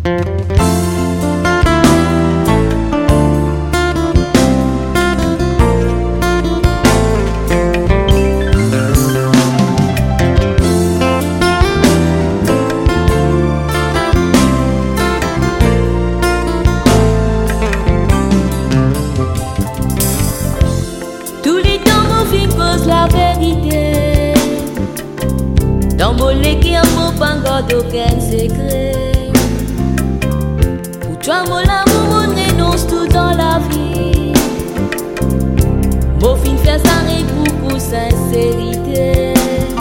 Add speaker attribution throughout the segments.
Speaker 1: La vérité dans mon qui en faut pas d'aucun secret. Pour toi mon amour on renonce tout dans la vie. Mon fin fait ça pour sincérité.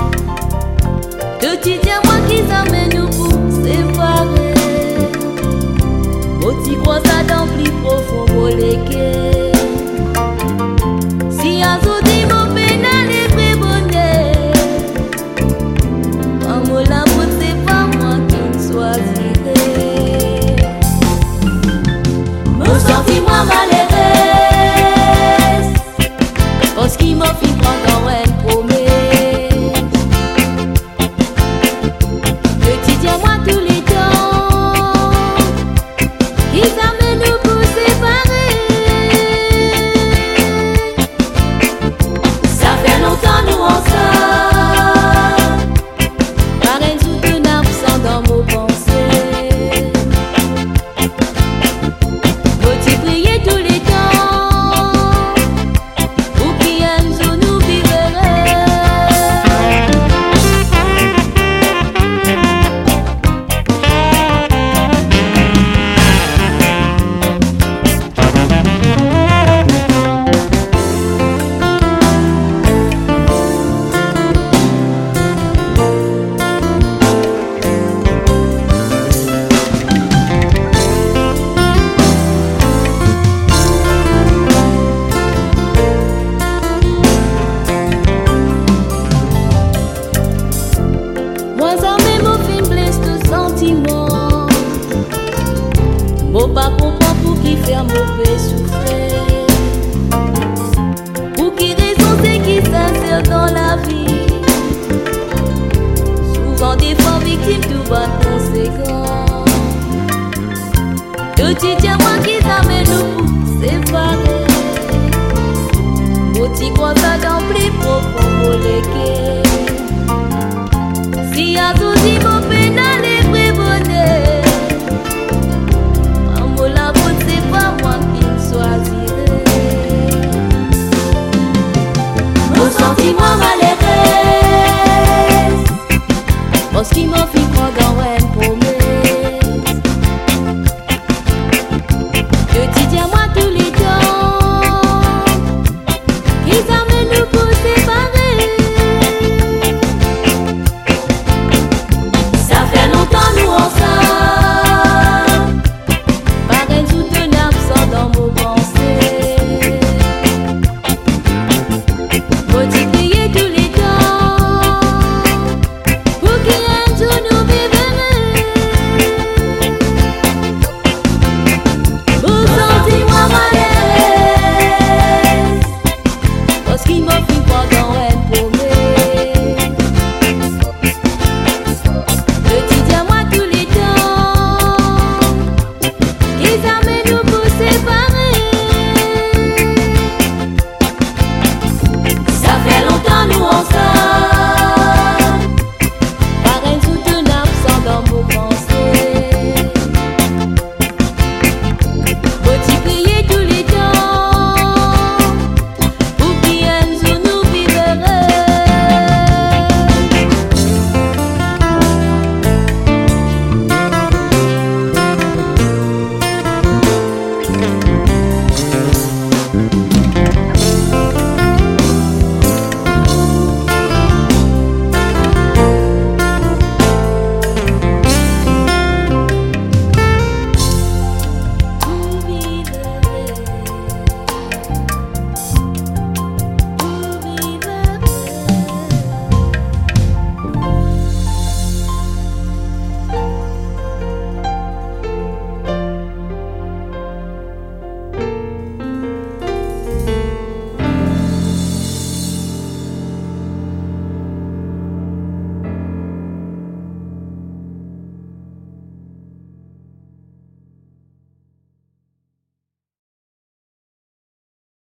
Speaker 1: De ti tiens moi qui s'amène nous pour séparer. Mon ti crois ça dans plus profond mon légué. Si à tout dit mon pénal est très bonnet. Maman l'amour c'est pas moi qui me choisirai. Me sentis moi malheureuse parce qu'il m'a fait prendre un promesse. Petit tiens moi tous les temps qui s'amène nous pour séparer. Ça fait longtemps nous ensemble, pareil sous de absent dans nos pensées. Faut-il prier tous les temps pour qu'il aime sous nous vivrait. Moi ça même au film blesse tout sentiment. Mon pas comprend pour qui faire mauvais souffrir. Pour qui raison c'est qui sincère dans la vie. Souvent des fois victimes de bonnes conséquences. Tout tiens moi qui s'amène nous pour séparer. Faut y croire ça dans plus profond.